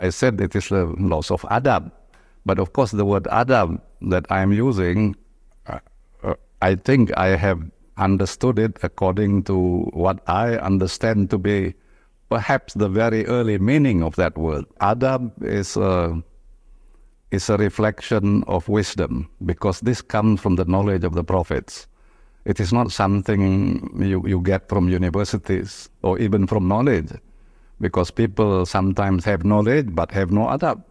I said it is the laws of adab. But of course, the word adab that I am using, I think I have understood it according to what I understand to be perhaps the very early meaning of that word. Adab is a reflection of wisdom, because this comes from the knowledge of the prophets. It is not something you get from universities or even from knowledge, because people sometimes have knowledge but have no adab.